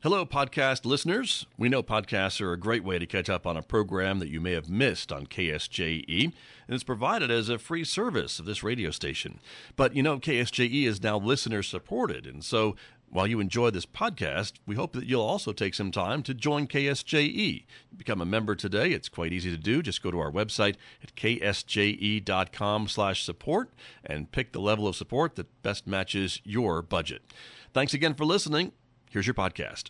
Hello, podcast listeners. We know podcasts are a great way to catch up on a program that you may have missed on KSJE, and it's provided as a free service of this radio station. But you know, KSJE is now listener-supported, and so while you enjoy this podcast, we hope that you'll also take some time to join KSJE. Become a member today. It's quite easy to do. Just go to our website at ksje.com/support and pick the level of support that best matches your budget. Thanks again for listening. Here's your podcast.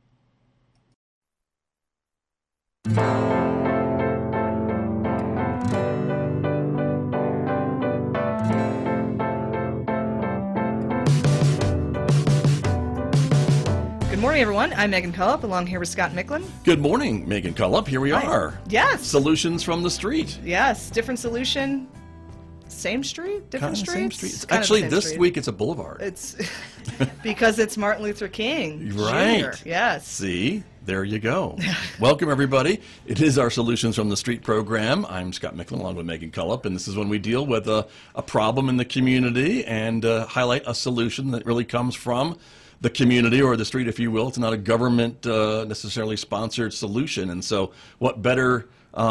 Good morning, everyone. I'm Megan Cullop, along here with Scott Micklin. Good morning, Megan Cullop. Here we are. Yes. Solutions from the street. Yes. Different solution. Same street? Different streets? Same street. Actually, this week it's a boulevard. It's because it's Martin Luther King Right. Jr. Yes. See? There you go. Welcome, everybody. It is our Solutions from the Street program. I'm Scott Micklin, along with Megan Cullop, and this is when we deal with a problem in the community and highlight a solution that really comes from the community or the street, if you will. It's not a government necessarily sponsored solution. And so what better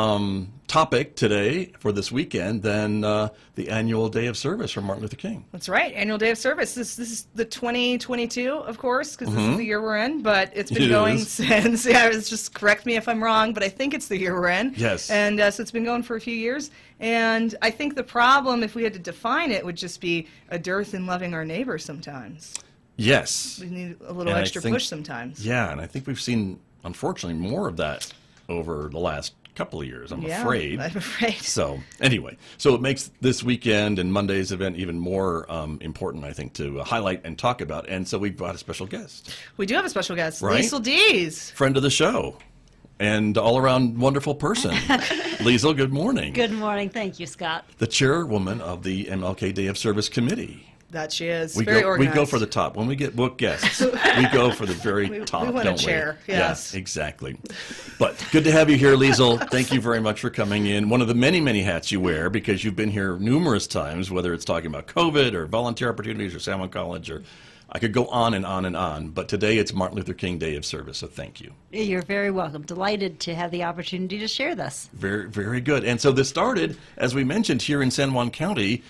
topic today for this weekend than the annual day of service for Martin Luther King. That's right, annual day of service. This is the 2022, of course, because this is the year we're in, but it's been going since, just correct me if I'm wrong, but I think it's the year we're in. Yes. And so it's been going for a few years, and I think the problem, if we had to define it, would just be a dearth in loving our neighbors sometimes. Yes. We need a little extra push sometimes. Yeah, and I think we've seen, unfortunately, more of that over the last couple of years, I'm afraid. I'm afraid. So anyway, so it makes this weekend and Monday's event even more important, I think, to highlight and talk about. And so we've got a special guest. We do have a special guest, Right? Liesl Dees. Friend of the show and all-around wonderful person. Liesl, good morning. Good morning. Thank you, Scott. The chairwoman of the MLK Day of Service Committee. That she is. We Very go, organized. We go for the top. When we get book guests, we go for the very top, we want don't a chair, we? yes. Yeah, exactly. But good to have you here, Liesl. Thank you very much for coming in. One of the many, many hats you wear, because you've been here numerous times, whether it's talking about COVID or volunteer opportunities or Salmon College, or I could go on and on and on. But today it's Martin Luther King Day of Service, so thank you. You're very welcome. Delighted to have the opportunity to share this. Very, very good. And so this started, as we mentioned, here in San Juan County.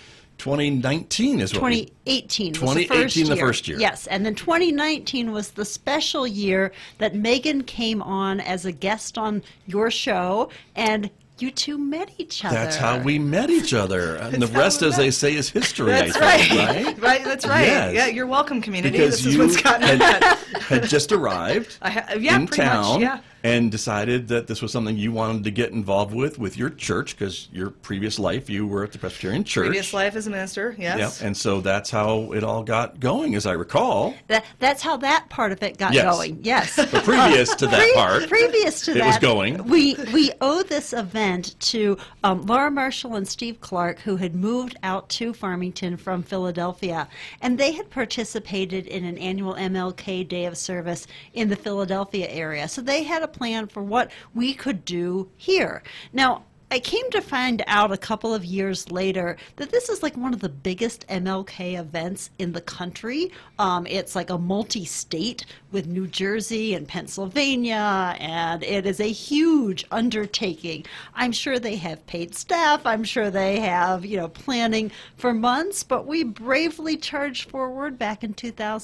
2019 is what 2018 was 2018 the first year. Yes, and then 2019 was the special year that Megan came on as a guest on your show, and you two met each other. That's how we met each other. And the rest, as they say, is history, That's I think, right. Right, that's right. Yes. Yeah, you're welcome, community. Because this is what's gotten had just arrived in pretty town much, and decided that this was something you wanted to get involved with your church, because your previous life, you were at the Presbyterian Church. Previous life as a minister, yes. Yeah, and so that's how it all got going, as I recall. That's how that part of it got going. Yes. But previous to that part, previous to that, it was going. We owe this event to Laura Marshall and Steve Clark, who had moved out to Farmington from Philadelphia, and they had participated in an annual MLK Day of Service in the Philadelphia area. So they had a plan for what we could do here. Now, I came to find out a couple of years later that this is like one of the biggest MLK events in the country. It's like a multi-state with New Jersey and Pennsylvania, and it is a huge undertaking. I'm sure they have paid staff. I'm sure they have, planning for months, but we bravely charged forward back in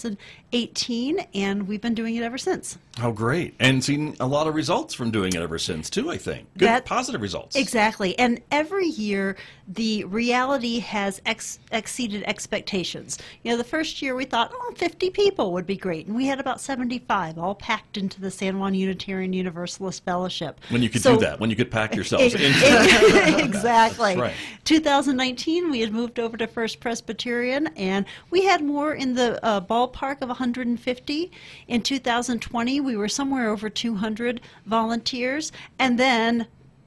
2018, and we've been doing it ever since. Oh, great. And seen a lot of results from doing it ever since, too, I think. Good, positive results. Exactly. And every year, the reality has exceeded expectations. The first year we thought, 50 people would be great. And we had about 75, all packed into the San Juan Unitarian Universalist Fellowship. When you could do that, when you could pack yourselves into it. Exactly. Right. 2019, we had moved over to First Presbyterian, and we had more in the ballpark of 150. In 2020, we were somewhere over 200 volunteers. And then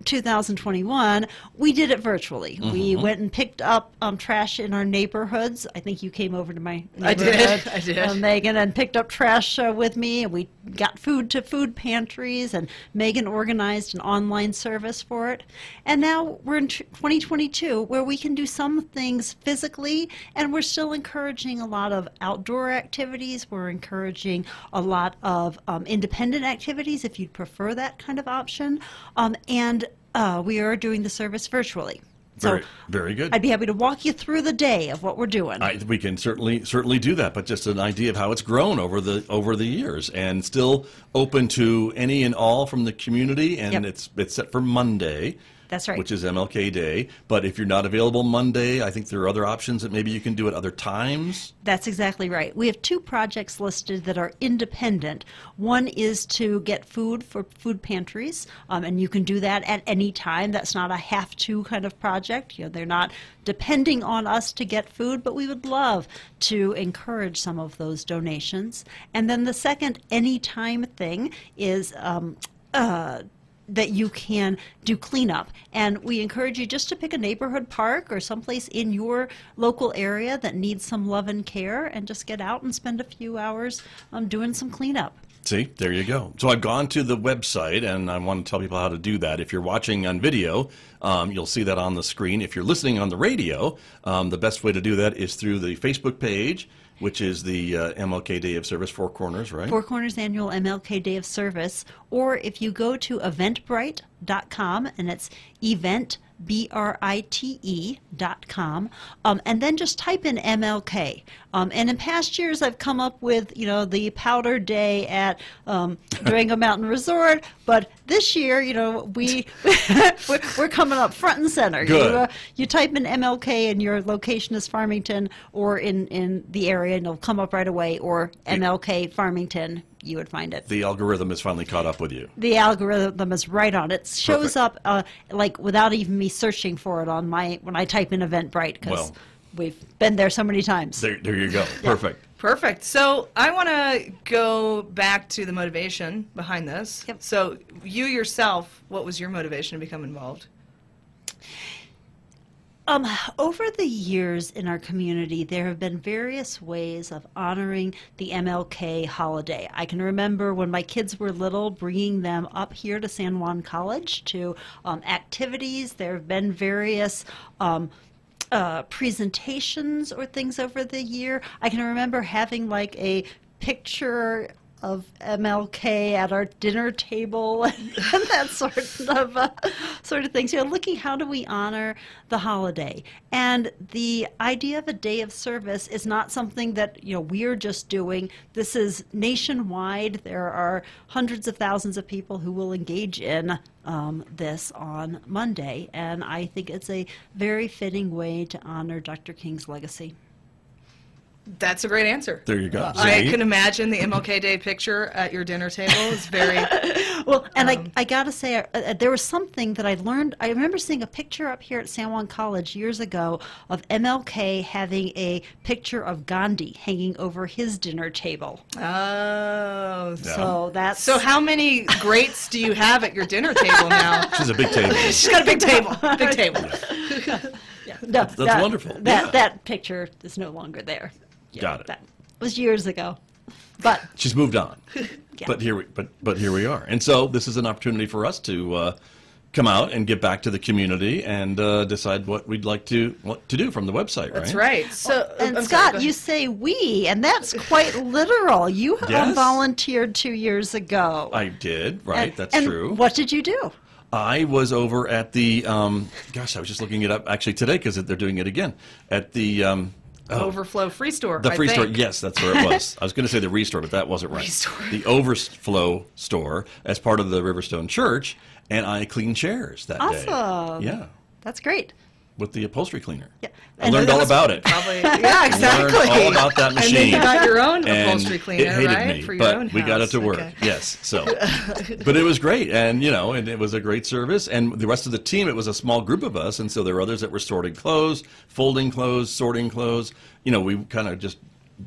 2021, we did it virtually. We went and picked up trash in our neighborhoods. I think you came over to my neighborhood, I did. Megan, and picked up trash with me. And we got food to food pantries, and Megan organized an online service for it. And now we're in 2022, where we can do some things physically, and we're still encouraging a lot of outdoor activities. We're encouraging a lot of independent activities, if you'd prefer that kind of option. And we are doing the service virtually. So very good. I'd be happy to walk you through the day of what we're doing. We can certainly do that, but just an idea of how it's grown over the years, and still open to any and all from the community. And it's set for Monday. That's right. Which is MLK Day. But if you're not available Monday, I think there are other options that maybe you can do at other times. That's exactly right. We have 2 projects listed that are independent. One is to get food for food pantries, and you can do that at any time. That's not a have-to kind of project. They're not depending on us to get food, but we would love to encourage some of those donations. And then the second anytime thing is that you can do cleanup. And we encourage you just to pick a neighborhood park or someplace in your local area that needs some love and care, and just get out and spend a few hours doing some cleanup. See, there you go. So I've gone to the website, and I want to tell people how to do that. If you're watching on video, you'll see that on the screen. If you're listening on the radio, the best way to do that is through the Facebook page, which is the MLK Day of Service, Four Corners, right? Four Corners Annual MLK Day of Service. Or if you go to eventbrite.com, and it's eventbrite.com, and then just type in MLK. And in past years, I've come up with, the Powder Day at Durango Mountain Resort, but this year, we're coming up front and center. Good. You type in MLK and your location is Farmington or in the area, and it'll come up right away, or MLK Farmington. You would find it. The algorithm has finally caught up with you. The algorithm is right on. It shows up like without even me searching for it on when I type in Eventbrite, because we've been there so many times. There you go. Perfect. Perfect. So I want to go back to the motivation behind this. Yep. So you yourself, what was your motivation to become involved? Over the years in our community, there have been various ways of honoring the MLK holiday. I can remember when my kids were little, bringing them up here to San Juan College to activities. There have been various presentations or things over the year. I can remember having like a picture of MLK at our dinner table and that sort of things. Looking how do we honor the holiday? And the idea of a day of service is not something that we're just doing. This is nationwide. There are hundreds of thousands of people who will engage in this on Monday, and I think it's a very fitting way to honor Dr. King's legacy. That's a great answer. There you go. I can imagine the MLK Day picture at your dinner table is very... Well, and I got to say, there was something that I learned. I remember seeing a picture up here at San Juan College years ago of MLK having a picture of Gandhi hanging over his dinner table. Oh. So that's... So how many greats do you have at your dinner table now? She's a big table. She's got a big table. Big table. No, that's wonderful. That picture is no longer there. Got it. That was years ago, but she's moved on. Yeah. But here we are, and so this is an opportunity for us to come out and get back to the community and decide what we'd like to do from the website. Right? That's right. So, and I'm Scott, sorry, you say we, and that's quite literal. You Yes. volunteered 2 years ago. I did. Right. And- That's and true. What did you do? I was over at the I was just looking it up actually today because they're doing it again at the Overflow Free Store. The Free I Store, think. yes, that's where it was. I was going to say the Restore, but that wasn't right. Restore. The Overflow Store as part of the Riverstone Church, and I cleaned chairs that day. Awesome. Yeah, That's great. with the upholstery cleaner. Yeah. I learned all about it. Probably. Yeah, exactly. Learned all about that And then machine. you got your own And upholstery it cleaner, hated right? me, For your but own we got it house. to work. Okay. Yes, so, but it was great, and and it was a great service. And the rest of the team, it was a small group of us, and so there were others that were sorting clothes, folding clothes, sorting clothes. We kind of just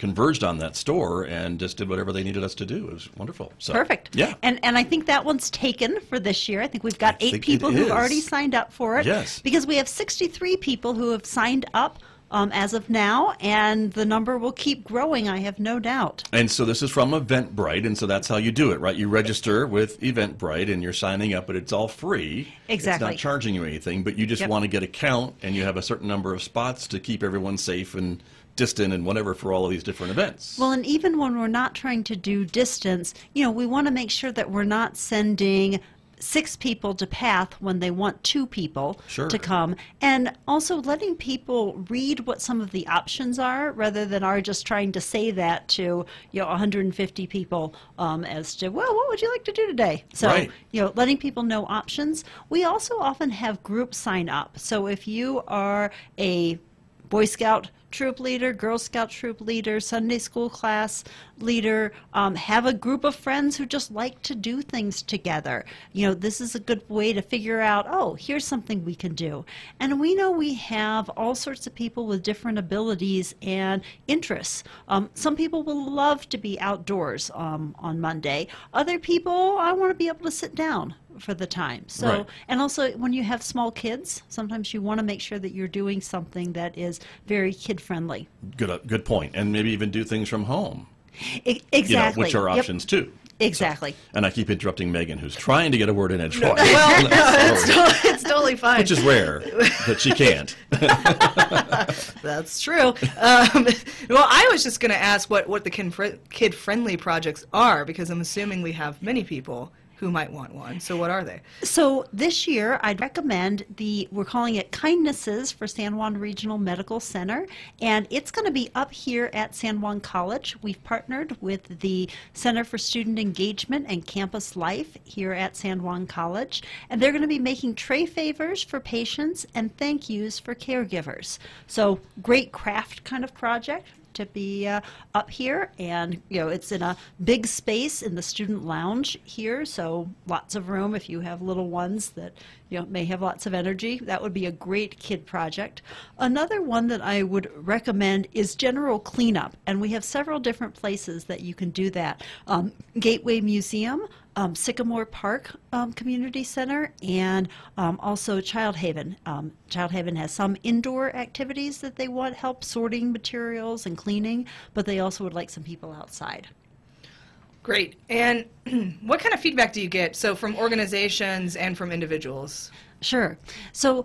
converged on that store and just did whatever they needed us to do. It was wonderful. So, Perfect. Yeah. And I think that one's taken for this year. I think we've got 8 think people it who've is. already signed up for it. Yes. Because we have 63 people who have signed up as of now, and the number will keep growing, I have no doubt. And so this is from Eventbrite, and so that's how you do it, right? You register with Eventbrite, and you're signing up, but it's all free. Exactly. It's not charging you anything, but you just Yep. want to get a count, and you have a certain number of spots to keep everyone safe and distant and whatever for all of these different events. Well, and even when we're not trying to do distance, we want to make sure that we're not sending 6 people to PATH when they want 2 people Sure. to come, and also letting people read what some of the options are rather than our just trying to say that to 150 people as to, well, what would you like to do today? So Right. letting people know options. We also often have groups sign up. So if you are a Boy Scout troop leader, Girl Scout troop leader, Sunday school class leader, have a group of friends who just like to do things together. This is a good way to figure out, oh, here's something we can do. And we know we have all sorts of people with different abilities and interests. Some people will love to be outdoors on Monday. Other people, I want to be able to sit down for the time. So, Right. and also when you have small kids, sometimes you want to make sure that you're doing something that is very kid-friendly. Good point. And maybe even do things from home, Exactly. which are Yep. options too. Exactly. And I keep interrupting Megan, who's trying to get a word in edgewise. Well, no, it's totally fine. Which is rare, that she can't. That's true. Well, I was just going to ask what the kid-friendly projects are, because I'm assuming we have many people who might want one. So what are they? So this year, I'd recommend we're calling it Kindnesses for San Juan Regional Medical Center, and it's going to be up here at San Juan College. We've partnered with the Center for Student Engagement and Campus Life here at San Juan College, and they're going to be making tray favors for patients and thank yous for caregivers. So great craft kind of project to be up here, and it's in a big space in the student lounge here, so lots of room if you have little ones that may have lots of energy. That would be a great kid project. Another one that I would recommend is general cleanup, and we have several different places that you can do that. Gateway Museum, Sycamore Park Community Center, and also Child Haven. Child Haven has some indoor activities that they want help sorting materials and cleaning, but they also would like some people outside. Great. And what kind of feedback do you get? So from organizations and from individuals? Sure. So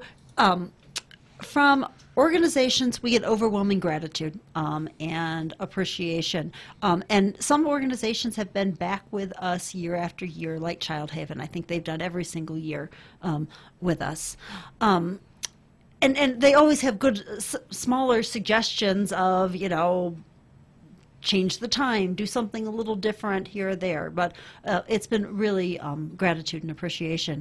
from organizations, we get overwhelming gratitude and appreciation. And some organizations have been back with us year after year, like Child Haven. I think they've done every single year with us. And they always have good, smaller suggestions of, change the time, do something a little different here or there. But it's been really gratitude and appreciation.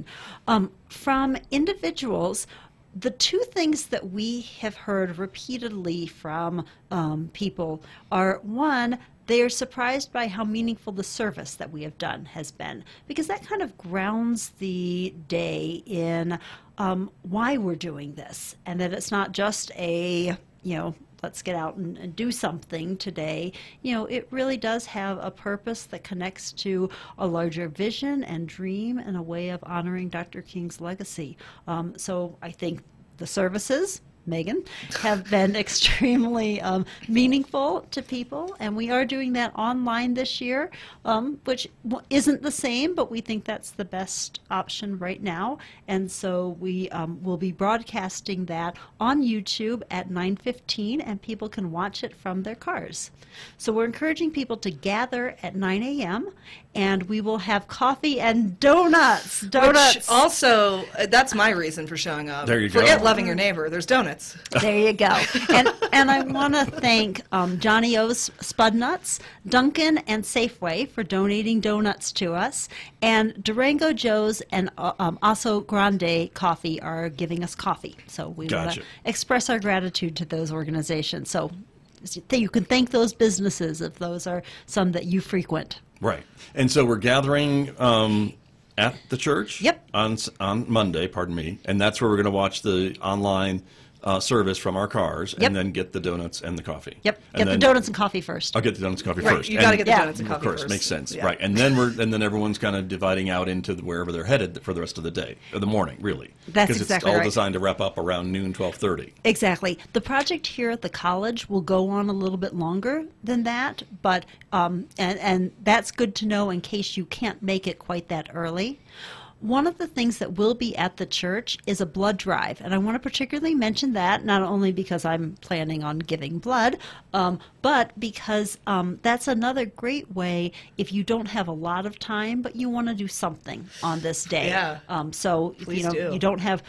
From individuals, the 2 things that we have heard repeatedly from people are, one, they are surprised by how meaningful the service that we have done has been, because that kind of grounds the day in why we're doing this, and that it's not just a, let's get out and do something today. It really does have a purpose that connects to a larger vision and dream and a way of honoring Dr. King's legacy. So I think the services, Megan, have been extremely meaningful to people, and we are doing that online this year, which isn't the same, but we think that's the best option right now. And so we will be broadcasting that on YouTube at 9:15, and people can watch it from their cars. So we're encouraging people to gather at 9 a.m., and we will have coffee and donuts. Which also, that's my reason for showing up. There you go. Forget loving your neighbor. There's donuts. There you go. And I want to thank Johnny O's Spud Nuts, Dunkin', and Safeway for donating donuts to us. And Durango Joe's and Aso Grande Coffee are giving us coffee. So we want Gotcha. to express our gratitude to those organizations. So you can thank those businesses if those are some that you frequent. Right. And so we're gathering at the church Yep. on Monday, and that's where we're going to watch the online service from our cars, Yep. and then get the donuts and the coffee. Yep. And Get the then- donuts and coffee first. I'll get the donuts and coffee Right, first. you got to And- get the Yeah. donuts and coffee Of course, first. makes sense, Yeah. right? And then everyone's kind of dividing out into wherever they're headed for the rest of the day, or the morning, really. That's because exactly it's all right. designed to wrap up around noon, 12:30. Exactly. The project here at the college will go on a little bit longer than that, but and that's good to know in case you can't make it quite that early. One of the things that will be at the church is a blood drive, and I want to particularly mention that not only because I'm planning on giving blood, but because that's another great way if you don't have a lot of time, but you want to do something on this day. Yeah. So Please you know do. you don't have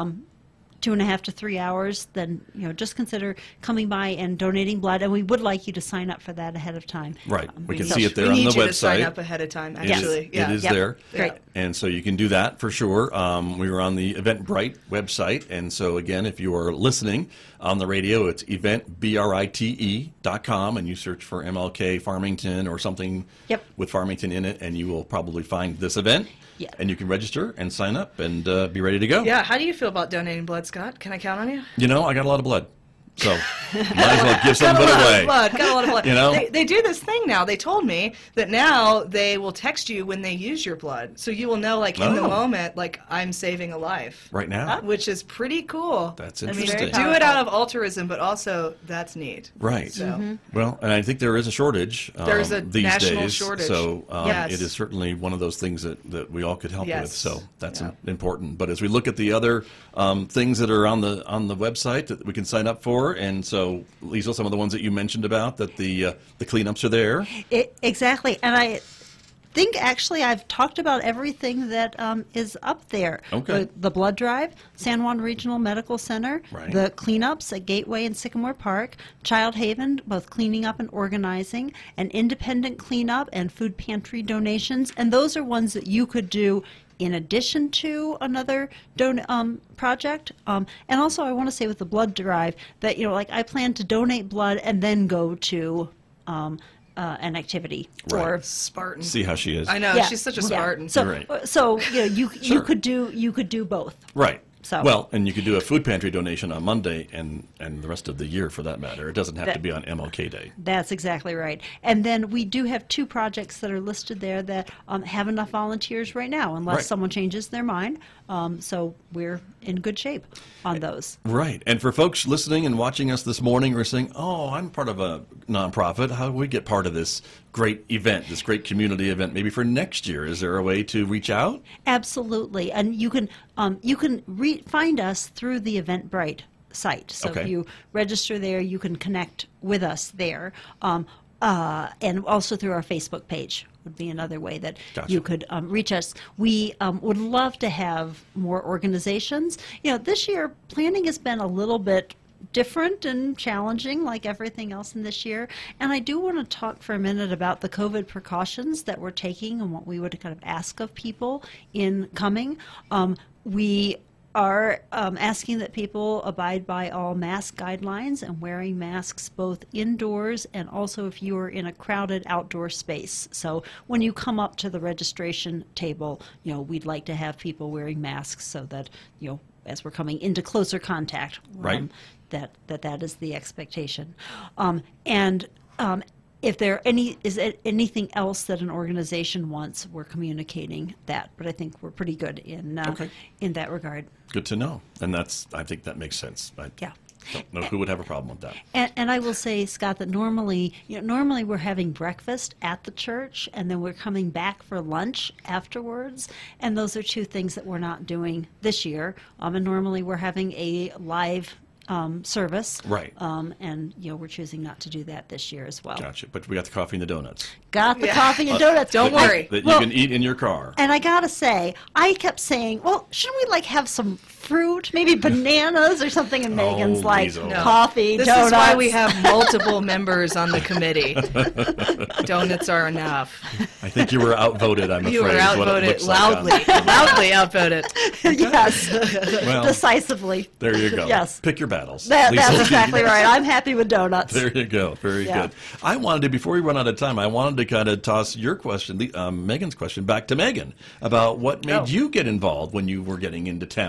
2.5 to 3 hours, then just consider coming by and donating blood, and we would like you to sign up for that ahead of time. Right. We can need- see it there we on need the you website. to sign up ahead of time, It is- actually. It is Yep. there. Great. And so you can do that for sure. We were on the Eventbrite website. And so, again, if you are listening on the radio, it's eventbrite.com, and you search for MLK Farmington or something Yep. with Farmington in it, and you will probably find this event. Yeah. And you can register and sign up and be ready to go. Yeah, how do you feel about donating blood, Scott? Can I count on you? You know, I got a lot of blood. So might as well give some Got of a it lot away. of blood. Got a lot of blood. You know? They do this thing now. They told me that now they will text you when they use your blood, so you will know, like in the Oh. moment, like I'm saving a life. Right now? Which is pretty cool. That's I mean, interesting. do it out of altruism, but also that's neat. Right. So. Well, and I think there is a shortage There's a these national days. shortage. So Yes. it is certainly one of those things that we all could help Yes. with. So that's Yeah. important. But as we look at the other things that are on the website that we can sign up for, and so Lisa, some of the ones that you mentioned about that the cleanups are there. Exactly, and I think actually I've talked about everything that is up there. Okay. The blood drive, San Juan Regional Medical Center, Right. the cleanups at Gateway and Sycamore Park, Child Haven, both cleaning up and organizing, an independent cleanup, and food pantry donations, and those are ones that you could do in addition to another project. And also I want to say with the blood drive that, like I plan to donate blood and then go to an activity. Right. Or Spartan. See how she is. I know, Yeah. she's such a Yeah. Spartan. So, Right. so you Sure. could do both. Right. So- Well, and you could do a food pantry donation on Monday and the rest of the year for that matter. It doesn't have to That- be on MLK Day. That's exactly right. And then we do have 2 projects that are listed there that have enough volunteers right now, unless Right. someone changes their mind. So we're in good shape on those. Right. And for folks listening and watching us this morning who are saying, oh, I'm part of a nonprofit, how do we get part of this great event, this great community event, maybe for next year? Is there a way to reach out? Absolutely, and you can find us through the Eventbrite site. So Okay. if you register there, you can connect with us there, and also through our Facebook page would be another way that Gotcha. you could reach us. We would love to have more organizations. This year planning has been a little bit different and challenging, like everything else in this year. And I do want to talk for a minute about the COVID precautions that we're taking and what we would kind of ask of people in coming. We are asking that people abide by all mask guidelines and wearing masks both indoors and also if you are in a crowded outdoor space. So when you come up to the registration table, we'd like to have people wearing masks so that, as we're coming into closer contact, Right. that is the expectation. If there is anything else that an organization wants, we're communicating that. But I think we're pretty good in Okay. in that regard. Good to know. And I think that makes sense. I Yeah. don't know who would have a problem with that. And I will say, Scott, that normally we're having breakfast at the church, and then we're coming back for lunch afterwards. And those are 2 things that we're not doing this year. And normally we're having a live service. Right. And we're choosing not to do that this year as well. Gotcha. But we got the coffee and the donuts. Got the Yeah. coffee and donuts. Don't That- worry. That Well- you can eat in your car. And I gotta say, I kept saying, well, shouldn't we have some fruit, maybe bananas or something? And Megan's like, Lisa. No. coffee, This donuts. is why we have multiple members on the committee. Donuts are enough. I think you were outvoted, I'm You were afraid. is what it outvoted looks like on- loudly, loudly outvoted. Yes, Well, decisively. there you go. Yes. Pick your battles. That's Lisa. exactly right. I'm happy with donuts. There you go. Very Yeah. good. I wanted to, before we run out of time, I wanted to kind of toss your question, Megan's question, back to Megan about what made Oh. you get involved when you were getting into town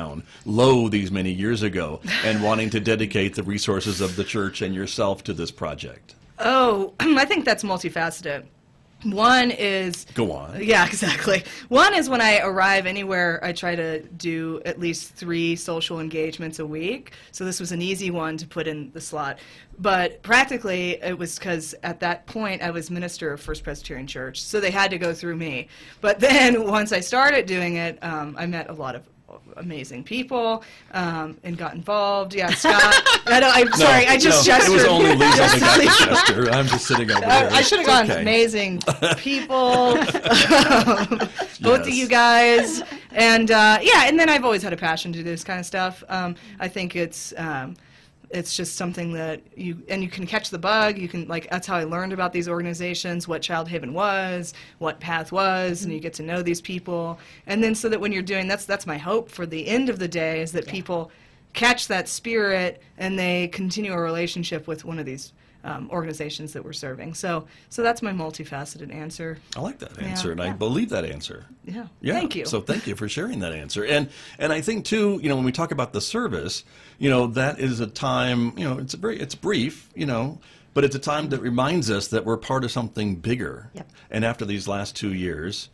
low these many years ago and wanting to dedicate the resources of the church and yourself to this project? Oh, I think that's multifaceted. One is... Go on. Yeah, exactly. One is when I arrive anywhere, I try to do at least 3 social engagements a week. So this was an easy one to put in the slot. But practically, it was because at that point, I was minister of First Presbyterian Church, so they had to go through me. But then once I started doing it, I met a lot of amazing people and got involved. Yeah, Scott. I'm sorry, I just gestured. It was only Lisa that got the gesture. I'm just sitting over there. I should have gone. Okay. Amazing people, both of you guys, and and then I've always had a passion to do this kind of stuff. I think it's just something that you can catch the bug. You can, like, that's how I learned about these organizations, what Child Haven was, what Path was, and you get to know these people. And then so that when you're doing, that's my hope for the end of the day, is that people catch that spirit and they continue a relationship with one of these organizations that we're serving. So that's my multifaceted answer. I like that answer, and I believe that answer. Yeah. Thank you. So thank you for sharing that answer. And I think too, when we talk about the service, that is a time, it's brief, but it's a time that reminds us that we're part of something bigger. Yep. And after these last 2 years,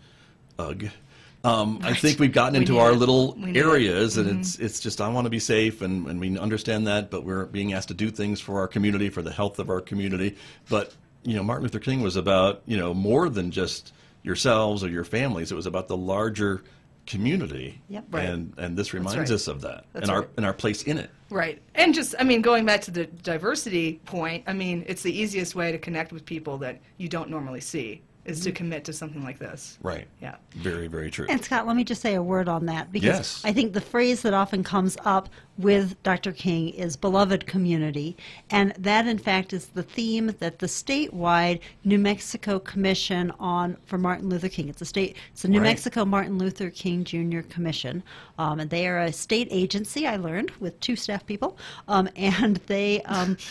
I think we've gotten into our little areas, and it's just, I want to be safe, and we understand that, but we're being asked to do things for our community, for the health of our community. But, Martin Luther King was about, more than just yourselves or your families. It was about the larger community. Yep. Right. And this reminds us of that, That's and our place in it. Right. And just, going back to the diversity point, it's the easiest way to connect with people that you don't normally see, is to commit to something like this. Right. Yeah. Very, very true. And Scott, let me just say a word on that, because Yes. I think the phrase that often comes up with Dr. King is beloved community, and that in fact is the theme that the statewide New Mexico Commission for Martin Luther King. It's a New Right. Mexico Martin Luther King Jr. Commission, and they are a state agency, I learned, with 2 staff people, and they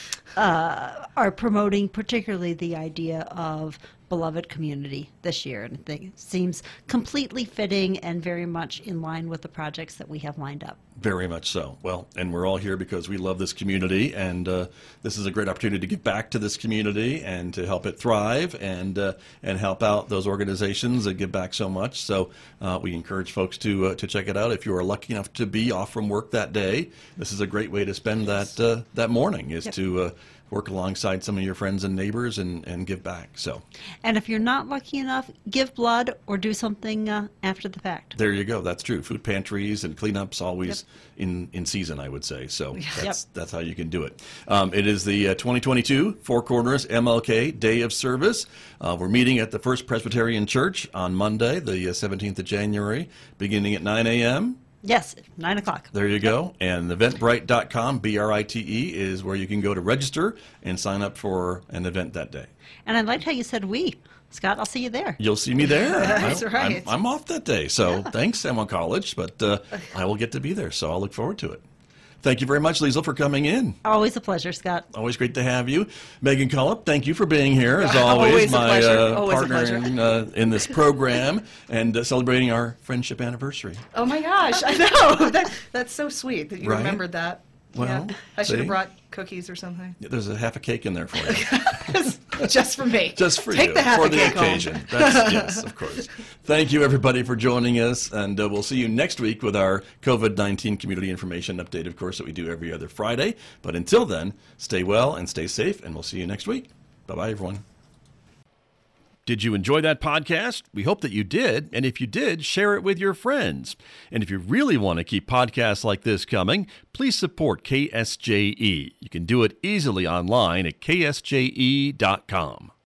are promoting particularly the idea of beloved community this year, and it seems completely fitting and very much in line with the projects that we have lined up. Very much so. Well, and we're all here because we love this community, and this is a great opportunity to give back to this community and to help it thrive and help out those organizations that give back so much. So we encourage folks to check it out. If you are lucky enough to be off from work that day, this is a great way to spend that morning, is to work alongside some of your friends and neighbors and give back. So, And if you're not lucky enough, give blood or do something after the fact. there you go. That's true. Food pantries and cleanups always in season, I would say. So that's how you can do it. It is the 2022 Four Corners MLK Day of Service. We're meeting at the First Presbyterian Church on Monday, the 17th of January, beginning at 9 a.m. Yes, 9 o'clock. There you go. And Eventbrite.com, BRITE, is where you can go to register and sign up for an event that day. And I liked how you said we. Scott, I'll see you there. You'll see me there. That's right. I'm off that day, so thanks, Emma College, but I will get to be there, so I'll look forward to it. Thank you very much, Liesl, for coming in. Always a pleasure, Scott. Always great to have you. Megan Cullop, thank you for being here, as Always a my pleasure. Always a partner pleasure. in this program and celebrating our friendship anniversary. Oh my gosh, I know. That's so sweet that you Right? remembered that. Well, I should see? have brought cookies or something. There's a half a cake in there for you. Just for me. Just for Take you, the half for a the cake home. occasion. Yes, of course. Thank you, everybody, for joining us, and we'll see you next week with our COVID-19 community information update, of course, that we do every other Friday. But until then, stay well and stay safe, and we'll see you next week. Bye-bye, everyone. Did you enjoy that podcast? We hope that you did. And if you did, share it with your friends. And if you really want to keep podcasts like this coming, please support KSJE. You can do it easily online at ksje.com.